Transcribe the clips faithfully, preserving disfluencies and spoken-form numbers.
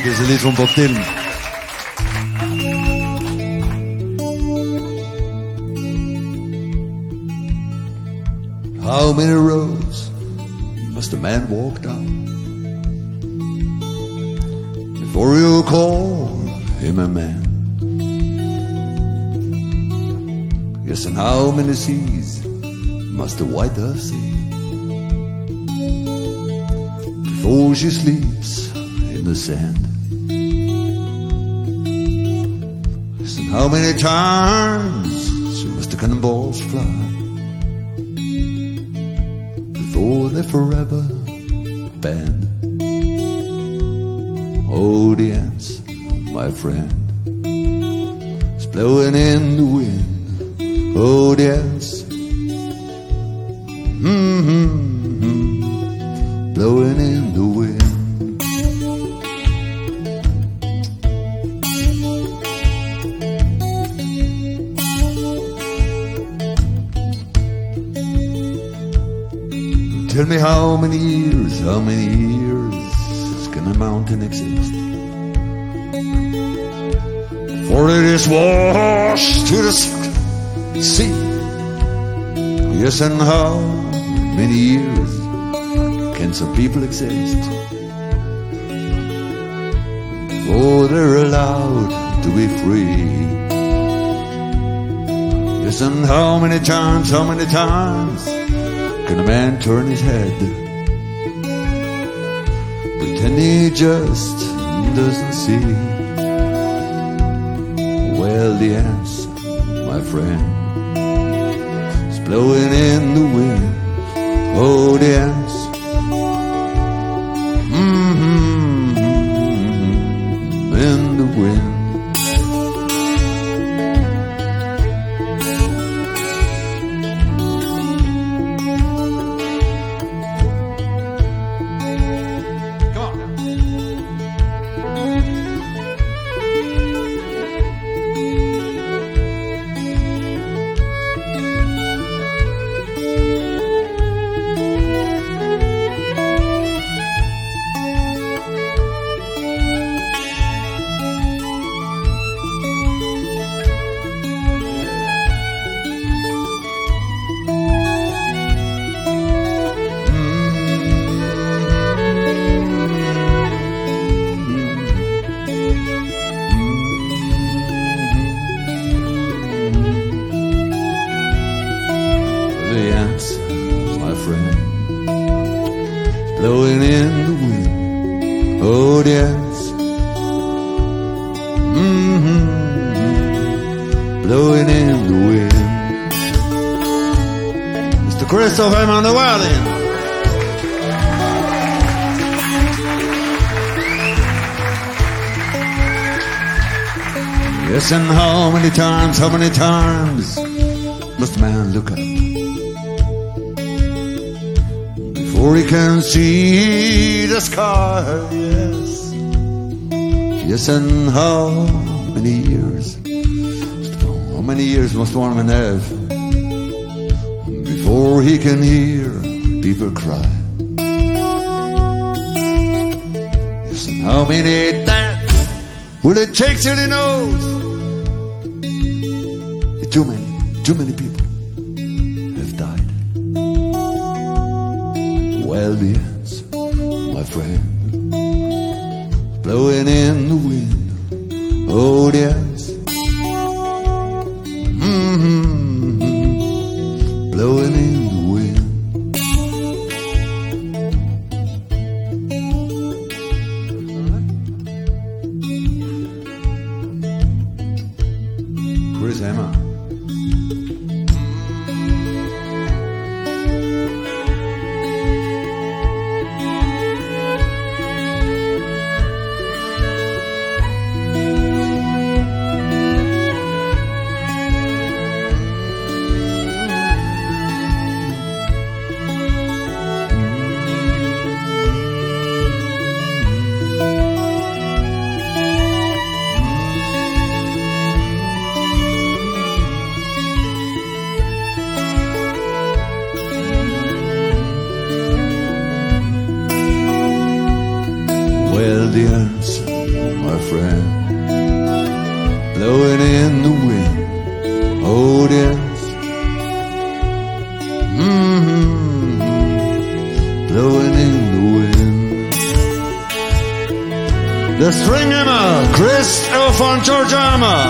Dit is een lied van Bob Dylan. How many roads must a man walk down before you call him a man? Yes, and how many seas must the white dove see before she sleeps in the sand? Yes, and how many times must the cannonballs fly before they're forever banned? Oh, the ants, my friend, is blowing in the wind. Oh, the ants, mm-hmm, blowing in the wind. Tell me how many years, how many years can a mountain exist before it is washed to the sea? Yes, and how many years can some people exist before they're allowed to be free? Yes, and how many times, how many times can a man turn his head, pretend he just doesn't see? Well, the ants, my friend, is blowing in the wind. Oh, the ants, mm-hmm, in the wind. Blowing in the wind, oh, the ants, mm-hmm, blowing in the wind. Mister Christopher on the violin. Yes, and how many times, how many times must a man look up before he can see the sky? Yes, yes, and how many years, how many years must one man have before he can hear people cry? Yes, and how many times will it take till he knows that too many, too many people have died? Well, the ants, my friend, blowing in the wind. Oh, the ants, mm-hmm, blowing in the wind. Chris Emma. friend. Blowing in the wind, oh yes. Mm-hmm. Blowing in the wind. The string hammer, Christopher George Hammer.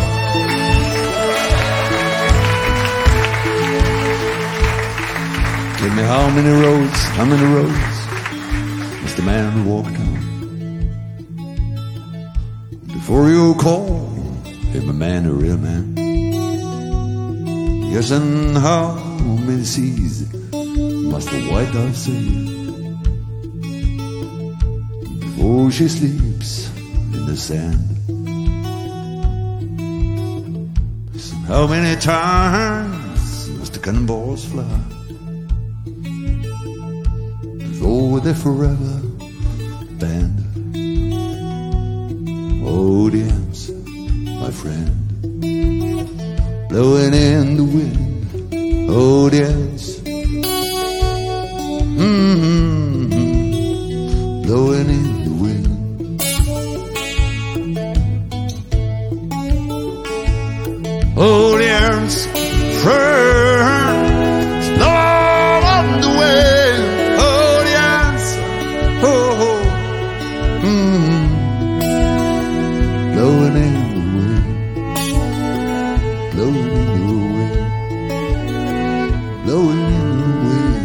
Tell me how many roads, how many roads must the man who walked on before you call him a man, a real man? Yes, and how many seas must the white dove sail before she sleeps in the sand? How many times must the cannonballs fly before they're forever banned? Oh, the answer, my friend, blowing in the wind, oh, the answer, mm-hmm. Blowing in the wind. Oh, the answer, friend, blow on the wind, oh, the answer, oh, oh. Mm-hmm. Blowing in the wind, blowing in the wind, blowing in the wind.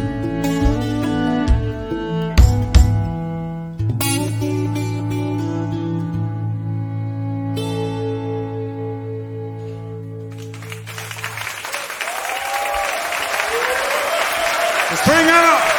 Let's bring it up.